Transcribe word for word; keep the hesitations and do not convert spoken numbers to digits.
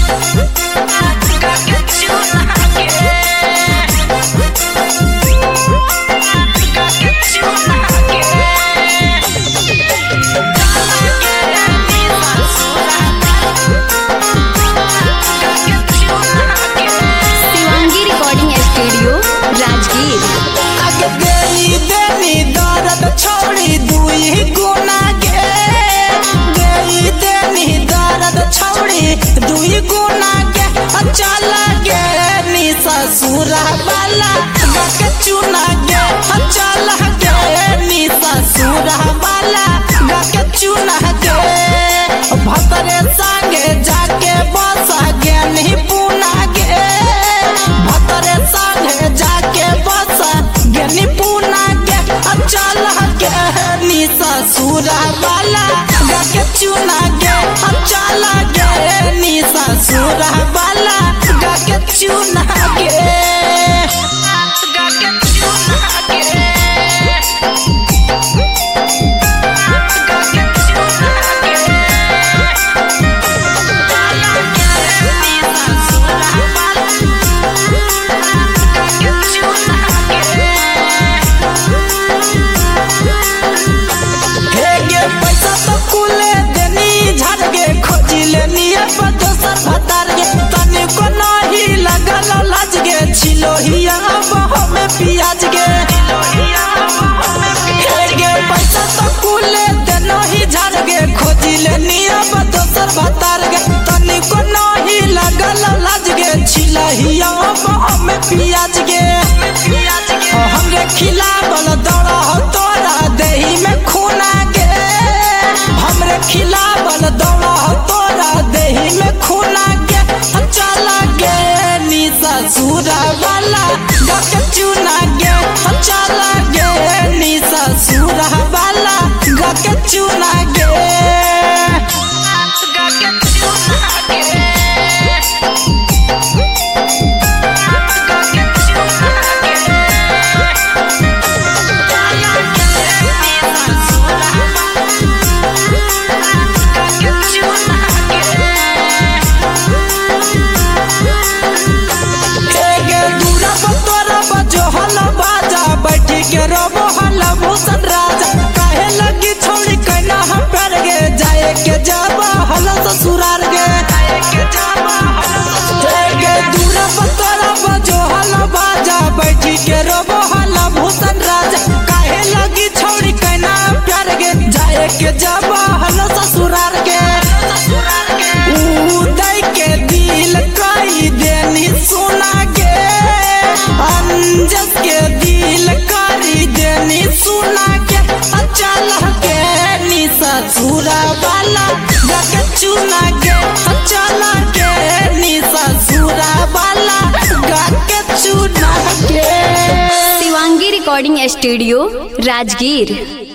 छोड़ी दुई गुना गे गई देनी दर्द छोड़ी दुई गुना गे चल गे नी ससुरा वाला गके चुना गे चल गे नी ससुरा वाला गके चुना गे भतरे संगे जाके बस गे नहीं पुना गे भतरे संगे जाके बस गे नहीं पुना गे चल गे नी ससुरा वाला गके चुना गे चल गे नी ससुरा वाला गके चुना गे गके चुना गे पियाज गे गे पैसा तो कुले देनो ही झाड़ गे खोजी ले नियम दोसर भतार गे तनी को नहीं लगल लाज गे छिलहिया हमें पियाज गे हमरे खिलावल दौड़ा हो तोरा देही में खूना गे हमरे खिलावल दौड़ा हो तोरा देही में खूना गे चल गे नी ससुरा वाला गके चुना गे चल गे नी ससुरा वाला गके चुना गे गके चुना गे के रोबो हल्ला भूषण राजा काहे लगी छोड़ी कहना हम पर गे जाए के जाबा हल्ला ससुरार गे गे दूरा पतरा बजो हल्ला बाजा बैठी के रोबो हल्ला भूषण राजा काहे लगी छोड़ी कहना प्यार गे जाए के जाबा हल्ला ससुरार गे उदय के दिल कई देनी सुना गे अंजस के दिल करी देनी सुना के चल के नी ससुरा वाला गके चुना के चल के नी ससुरा वाला गके चुना के। Shivangi recording studio Rajgir.